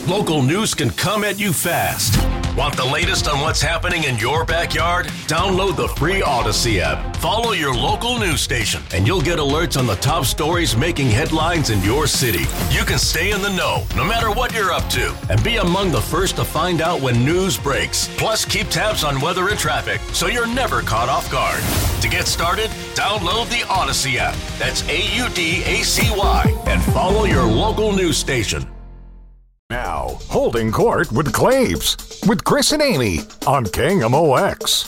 Local news can come at you fast. Want the latest on what's happening in your backyard? Download the free Odyssey app. Follow your local news station, and you'll get alerts on the top stories making headlines in your city. You can stay in the know, no matter what you're up to, and be among the first to find out when news breaks. Plus, keep tabs on weather and traffic, so you're never caught off guard. To get started, download the Odyssey app. That's AUDACY, and follow your local news station. Now, Holding Court with Claves, with Chris and Amy on KMOX.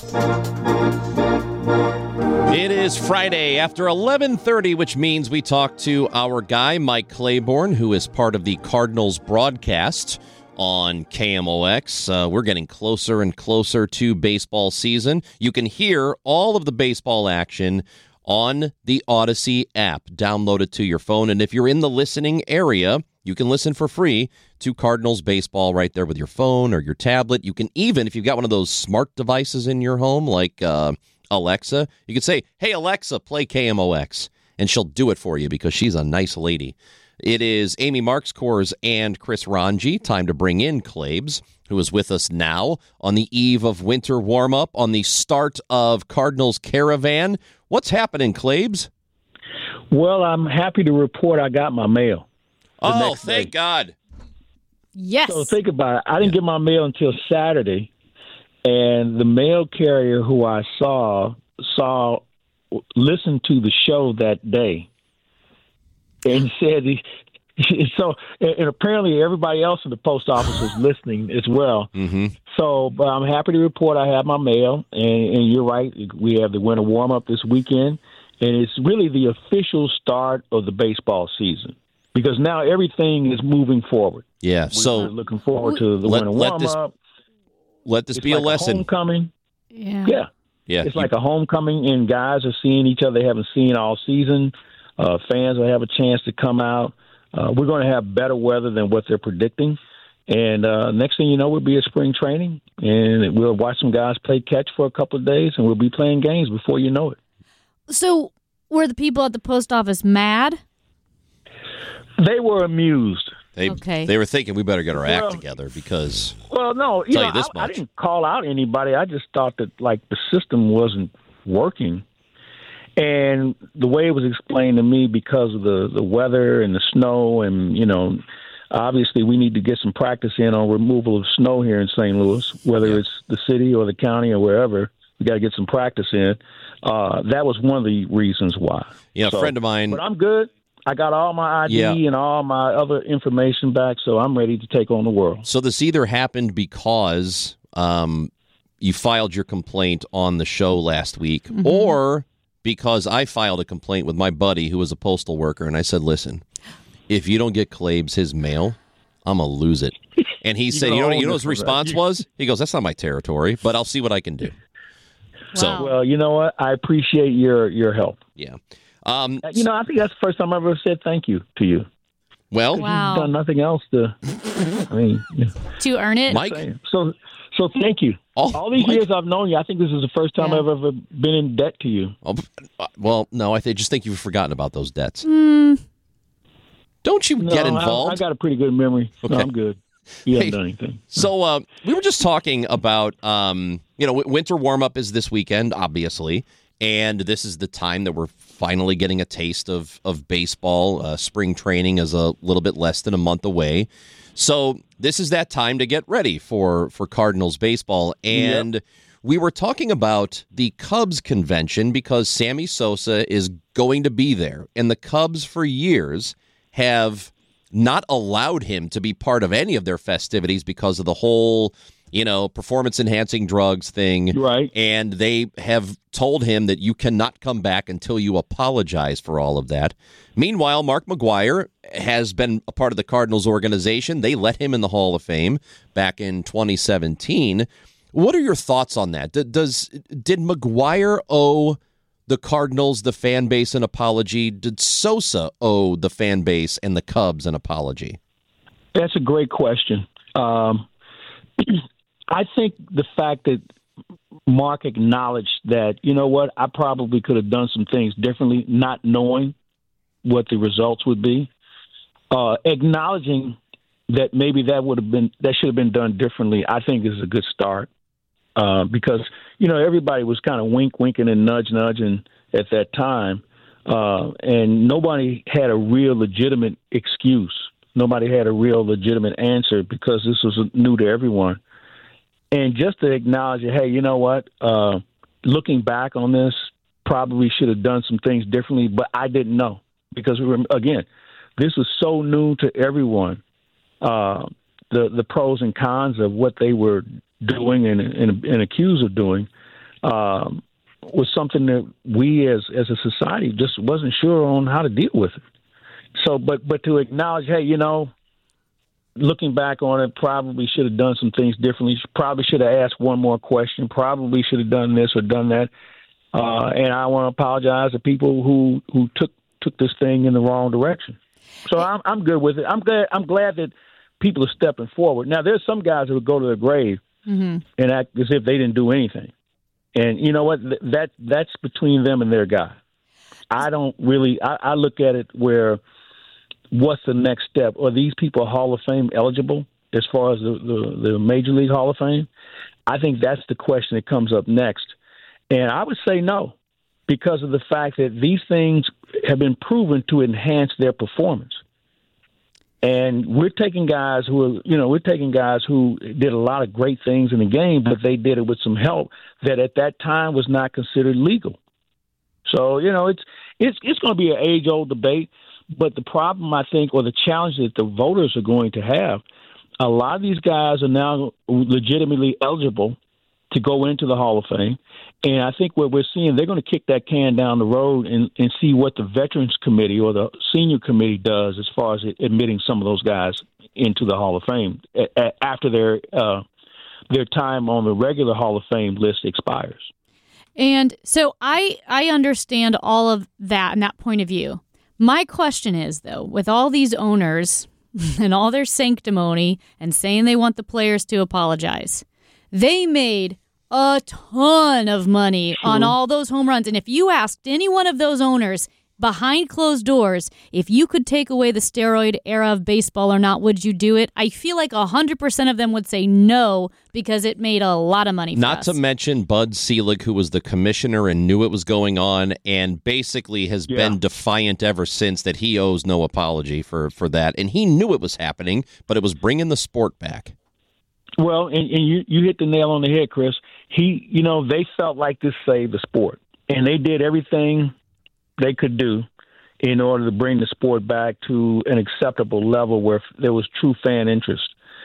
It is Friday after 11:30, which means we talk to our guy, Mike Claiborne, who is part of the Cardinals broadcast on KMOX. We're getting closer and closer to baseball season. You can hear all of the baseball action on the Odyssey app. Download it to your phone, and if you're in the listening area, you can listen for free to Cardinals baseball right there with your phone or your tablet. You can even, if you've got one of those smart devices in your home, like Alexa, you can say, "Hey, Alexa, play KMOX," and she'll do it for you because she's a nice lady. It is Amy Marxkors and Chris Ranji. Time to bring in Claibs, who is with us now on the eve of winter warm-up, on the start of Cardinals Caravan. What's happening, Claibs? Well, I'm happy to report I got my mail. Oh, thank God. Yes. So think about it. I didn't get my mail until Saturday, and the mail carrier who I listened to the show that day and said, and apparently everybody else in the post office was listening as well. Mm-hmm. So, but I'm happy to report I have my mail, and you're right. We have the winter warm-up this weekend, and it's really the official start of the baseball season. Because now everything is moving forward. Yeah, so we're looking forward to the winter warm-up. Let this be a lesson. Homecoming. Yeah. It's like a homecoming, and guys are seeing each other they haven't seen all season. Fans will have a chance to come out. We're going to have better weather than what they're predicting. And next thing you know, we'll be at spring training, and we'll watch some guys play catch for a couple of days, and we'll be playing games before you know it. So were the people at the post office mad? They were amused. They were thinking we better get our act together because. Well, no, I didn't call out anybody. I just thought that the system wasn't working, and the way it was explained to me because of the weather and the snow, and obviously we need to get some practice in on removal of snow here in St. Louis, whether it's the city or the county or wherever. We got to get some practice in. That was one of the reasons why. Yeah, a friend of mine. But I'm good. I got all my ID and all my other information back, so I'm ready to take on the world. So this either happened because you filed your complaint on the show last week, mm-hmm. or because I filed a complaint with my buddy who was a postal worker, and I said, listen, if you don't get Claibs his mail, I'm going to lose it. And he said, you know what his response was? He goes, that's not my territory, but I'll see what I can do. Wow. So, well, you know what? I appreciate your help. Yeah. I think that's the first time I ever said thank you to you. Well, wow. You've done nothing else to to earn it. Mike? So thank you. All these years I've known you, I think this is the first time I've ever been in debt to you. Well, no, I just think you've forgotten about those debts. Don't you get involved? I got a pretty good memory. Okay. No, I'm good. You haven't done anything. So we were just talking about, winter warm-up is this weekend, obviously, and this is the time that we're finally getting a taste of baseball. Spring training is a little bit less than a month away. So this is that time to get ready for Cardinals baseball. And we were talking about the Cubs convention because Sammy Sosa is going to be there. And the Cubs for years have not allowed him to be part of any of their festivities because of the whole, performance-enhancing drugs thing. Right. And they have told him that you cannot come back until you apologize for all of that. Meanwhile, Mark McGwire has been a part of the Cardinals organization. They let him in the Hall of Fame back in 2017. What are your thoughts on that? Did McGwire owe the Cardinals, the fan base, an apology? Did Sosa owe the fan base and the Cubs an apology? That's a great question. I think the fact that Mark acknowledged that, I probably could have done some things differently, not knowing what the results would be. Acknowledging that maybe that should have been done differently, I think is a good start. Because, everybody was kind of winking and nudging at that time. And nobody had a real legitimate excuse. Nobody had a real legitimate answer because this was new to everyone. And just to acknowledge, hey, you know what? Looking back on this, probably should have done some things differently, but I didn't know because, again, this was so new to everyone. The pros and cons of what they were doing and accused of doing was something that we as a society just wasn't sure on how to deal with it. So, but to acknowledge, hey, looking back on it, probably should have done some things differently. Probably should have asked one more question. Probably should have done this or done that. And I want to apologize to people who took this thing in the wrong direction. So I'm good with it. I'm glad that people are stepping forward. Now, there's some guys who would go to their grave and act as if they didn't do anything. And you know what? That's between them and their guy. I don't really. I look at it where, what's the next step? Are these people Hall of Fame eligible as far as the Major League Hall of Fame? I think that's the question that comes up next. And I would say no, because of the fact that these things have been proven to enhance their performance. And we're taking guys who did a lot of great things in the game, but they did it with some help that at that time was not considered legal. So, it's going to be an age-old debate. But the problem, I think, or the challenge that the voters are going to have, a lot of these guys are now legitimately eligible to go into the Hall of Fame. And I think what we're seeing, they're going to kick that can down the road and see what the Veterans Committee or the Senior Committee does as far as admitting some of those guys into the Hall of Fame after their time on the regular Hall of Fame list expires. And so I understand all of that and that point of view. My question is, though, with all these owners and all their sanctimony and saying they want the players to apologize, they made a ton of money on all those home runs. And if you asked any one of those owners behind closed doors if you could take away the steroid era of baseball or not, would you do it? I feel like 100% of them would say no because it made a lot of money for us. Not to mention Bud Selig, who was the commissioner and knew it was going on and basically has been defiant ever since that he owes no apology for that. And he knew it was happening, but it was bringing the sport back. Well, and you hit the nail on the head, Chris. They felt like this saved the sport, and they did everything they could do in order to bring the sport back to an acceptable level where there was true fan interest.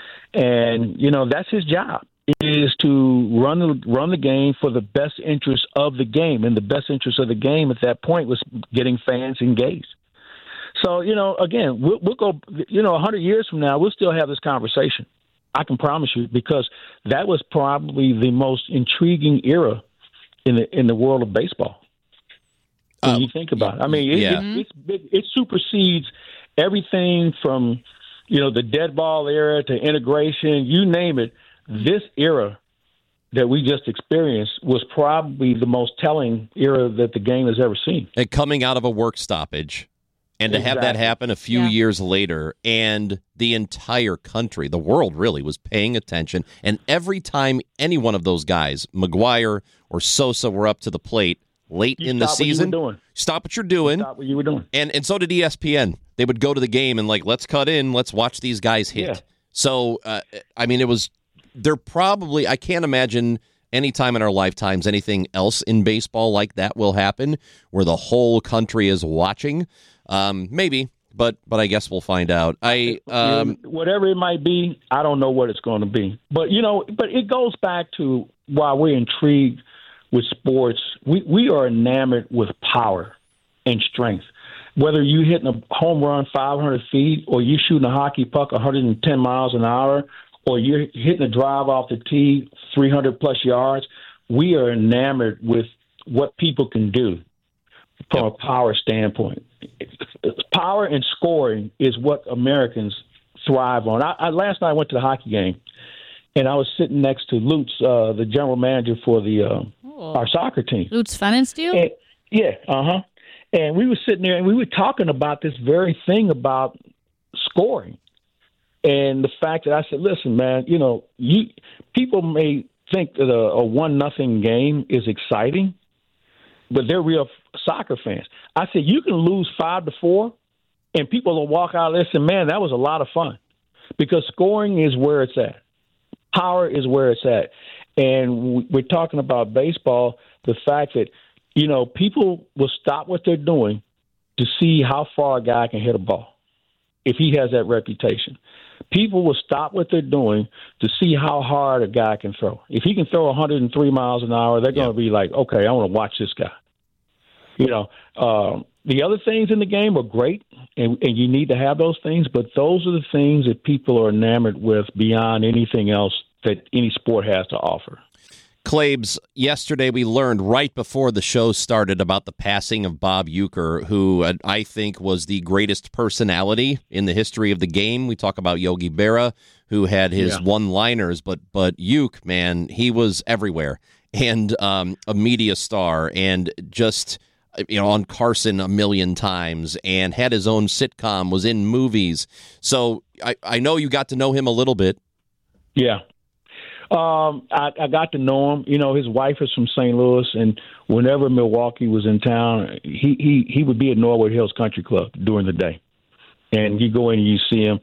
And, that's his job, is to run the game for the best interest of the game. And the best interest of the game at that point was getting fans engaged. So, again, we'll go, 100 years from now, we'll still have this conversation. I can promise you, because that was probably the most intriguing era in the world of baseball. When you think about it, I mean, it's big. It supersedes everything from, the dead ball era to integration. You name it. This era that we just experienced was probably the most telling era that the game has ever seen. And coming out of a work stoppage. And to have that happen a few years later, and the entire country, the world really, was paying attention. And every time any one of those guys, McGwire or Sosa, were up to the plate late in the season, stop what you're doing. Stop what you were doing. And so did ESPN. They would go to the game and let's cut in, let's watch these guys hit. Yeah. So, they're probably, I can't imagine any time in our lifetimes anything else in baseball like that will happen, where the whole country is watching. Maybe, but I guess we'll find out. Whatever it might be, I don't know what it's going to be. But it goes back to why we're intrigued with sports. We are enamored with power and strength. Whether you hitting a home run 500 feet, or you shooting a hockey puck 110 miles an hour, or you're hitting a drive off the tee 300 plus yards, we are enamored with what people can do from a power standpoint. Power and scoring is what Americans thrive on. Last night I went to the hockey game, and I was sitting next to Lutz, the general manager for our soccer team. Lutz Pfannenstiel? And we were sitting there, and we were talking about this very thing about scoring. And the fact that I said, listen, man, people may think that a 1-0 game is exciting, but they're real soccer fans. I said, you can lose 5-4, and people will walk out and say, man, that was a lot of fun. Because scoring is where it's at. Power is where it's at. And we're talking about baseball, the fact that, people will stop what they're doing to see how far a guy can hit a ball if he has that reputation. People will stop what they're doing to see how hard a guy can throw. If he can throw 103 miles an hour, they're going to be like, okay, I want to watch this guy. The other things in the game are great, and you need to have those things, but those are the things that people are enamored with beyond anything else that any sport has to offer. Claibs, yesterday we learned right before the show started about the passing of Bob Uecker, who I think was the greatest personality in the history of the game. We talk about Yogi Berra, who had his one-liners, but Ueck, man, he was everywhere, and a media star, and just on Carson a million times, and had his own sitcom, was in movies. So I know you got to know him a little bit. Yeah. I got to know him. His wife is from St. Louis, and whenever Milwaukee was in town, he would be at Norwood Hills Country Club during the day. And you go in and you see him.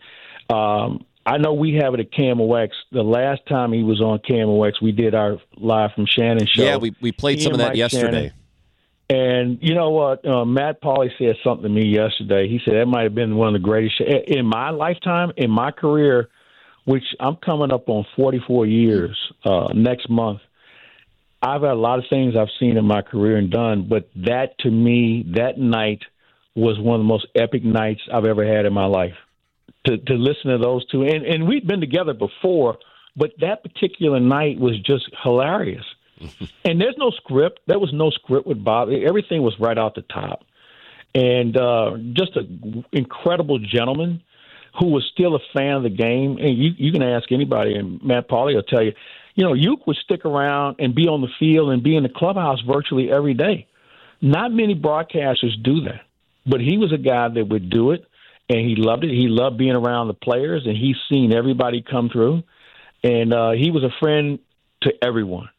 I know we have it at KMOX. The last time he was on KMOX, we did our Live from Shannon show. Yeah, we played some of that yesterday. Shannon. And you know what? Matt Pauley said something to me yesterday. He said that might have been one of the greatest in my lifetime, in my career, which I'm coming up on 44 years next month. I've had a lot of things I've seen in my career and done, but that, to me, that night was one of the most epic nights I've ever had in my life. To listen to those two. And we'd been together before, but that particular night was just hilarious. And there's no script. There was no script with Bob. Everything was right out the top. And just an incredible gentleman who was still a fan of the game. And you can ask anybody, and Matt Pauley will tell you, Ueck would stick around and be on the field and be in the clubhouse virtually every day. Not many broadcasters do that, but he was a guy that would do it, and he loved it. He loved being around the players, and he's seen everybody come through. And he was a friend to everyone.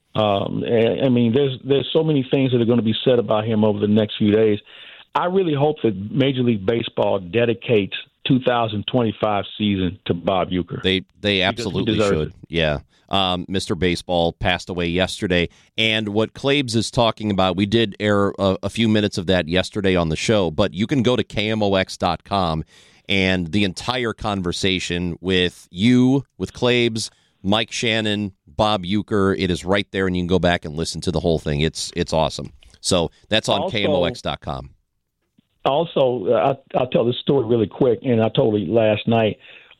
I mean, there's so many things that are going to be said about him over the next few days. I really hope that Major League Baseball dedicates 2025 season to Bob Uecker. They absolutely should. It. Yeah. Mr. Baseball passed away yesterday. And what Claibs is talking about, we did air a few minutes of that yesterday on the show, but you can go to KMOX.com and the entire conversation with you, with Claibs, Mike Shannon, Bob Uecker, it is right there, and you can go back and listen to the whole thing. It's awesome. So that's on KMOX.com. Also, I'll tell this story really quick, and I told it last night.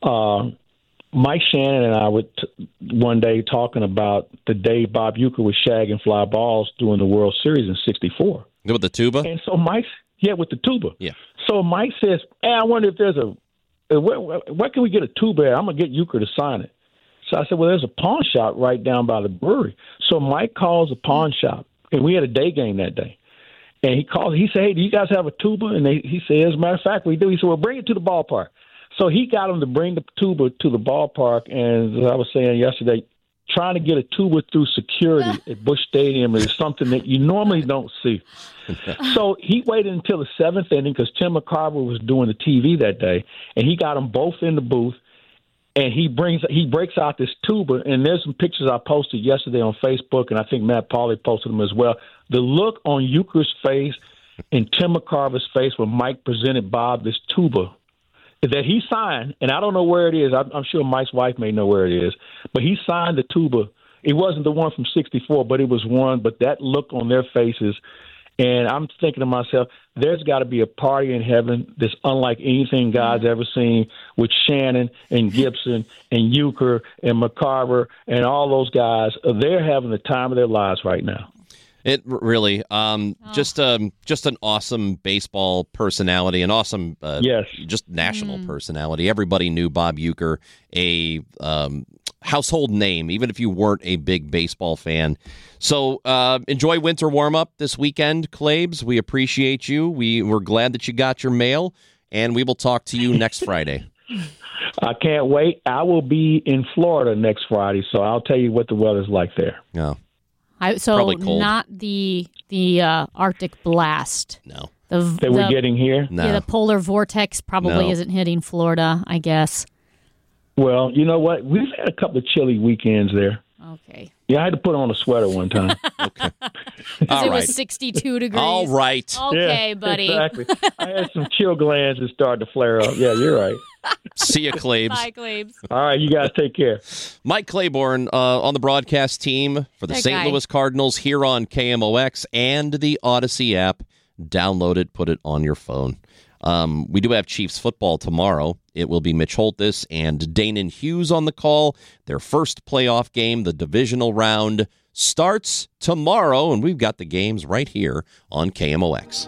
Mike Shannon and I were one day talking about the day Bob Uecker was shagging fly balls during the World Series in '64. With the tuba? And so Mike, with the tuba. Yeah. So Mike says, hey, I wonder if there's where can we get a tuba at? I'm going to get Uecker to sign it. So I said, well, there's a pawn shop right down by the brewery. So Mike calls the pawn shop, and we had a day game that day. And he called. He said, hey, do you guys have a tuba? And he said, as a matter of fact, we do. He said, well, bring it to the ballpark. So he got him to bring the tuba to the ballpark. And as I was saying yesterday, trying to get a tuba through security at Busch Stadium is something that you normally don't see. So he waited until the seventh inning because Tim McCarver was doing the TV that day, and he got them both in the booth. And he breaks out this tuba, and there's some pictures I posted yesterday on Facebook, and I think Matt Pauley posted them as well. The look on Uecker's face and Tim McCarver's face when Mike presented Bob this tuba that he signed, and I don't know where it is. I'm sure Mike's wife may know where it is, but he signed the tuba. It wasn't the one from '64, but it was one. But that look on their faces, and I'm thinking to myself, there's got to be a party in heaven that's unlike anything God's ever seen with Shannon and Gibson and Uecker and McCarver and all those guys. They're having the time of their lives right now. It really, just an awesome baseball personality, an awesome, just national personality. Everybody knew Bob Uecker, a household name, even if you weren't a big baseball fan. So enjoy winter warm-up this weekend, Claibs. We appreciate you. We're glad that you got your mail, and we will talk to you next Friday. I can't wait. I will be in Florida next Friday, so I'll tell you what the weather's like there. No. So not the Arctic blast. No. That we're getting here? No. Yeah, the polar vortex probably isn't hitting Florida, I guess. Well, you know what? We've had a couple of chilly weekends there. Okay. Yeah, I had to put on a sweater one time. Okay. Because it was 62 degrees. All right. Okay, yeah, buddy. Exactly. I had some chill glands that started to flare up. Yeah, you're right. See you, Claibs. Bye, Claibs. All right, you guys take care. Mike Claiborne on the broadcast team for the St. Louis Cardinals here on KMOX and the Odyssey app. Download it, put it on your phone. We do have Chiefs football tomorrow. It will be Mitch Holthus and Danon Hughes on the call. Their first playoff game, the divisional round, starts tomorrow, and we've got the games right here on KMOX.